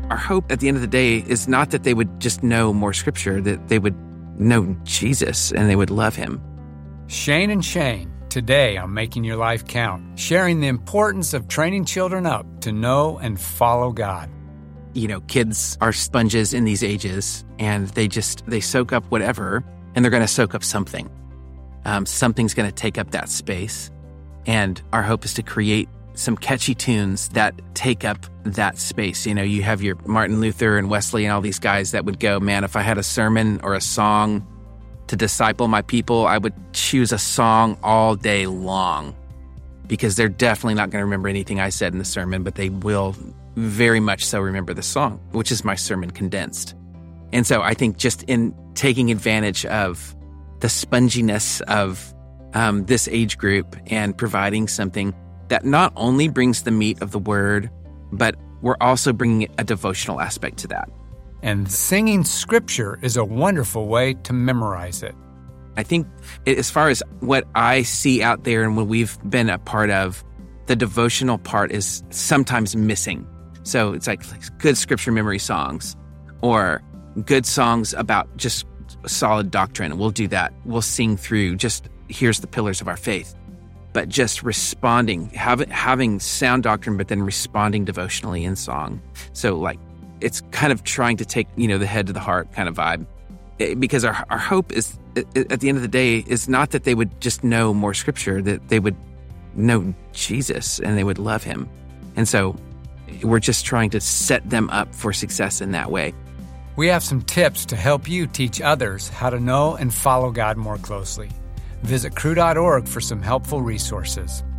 Our hope at the end of the day is not that they would just know more scripture, that they would know Jesus and they would love him. Shane and Shane, today on Making Your Life Count, sharing the importance of training children up to know and follow God. You know, kids are sponges in these ages, and they soak up whatever, and they're going to soak up something. Something's going to take up that space. And our hope is to create some catchy tunes that take up that space. You know, you have your Martin Luther and Wesley and all these guys that would go, man, if I had a sermon or a song to disciple my people, I would choose a song all day long, because they're definitely not going to remember anything I said in the sermon, but they will very much so remember the song, which is my sermon condensed. And so I think just in taking advantage of the sponginess of this age group and providing something that not only brings the meat of the word, but we're also bringing a devotional aspect to that. And singing scripture is a wonderful way to memorize it. I think as far as what I see out there and what we've been a part of, the devotional part is sometimes missing. So it's like good scripture memory songs or good songs about just solid doctrine. We'll do that. We'll sing through just here's the pillars of our faith. But just responding, having sound doctrine, but then responding devotionally in song. So like it's kind of trying to take, you know, the head to the heart kind of vibe. Because our hope is, at the end of the day, is not that they would just know more scripture, that they would know Jesus and they would love him. And so we're just trying to set them up for success in that way. We have some tips to help you teach others how to know and follow God more closely. Visit cru.org for some helpful resources.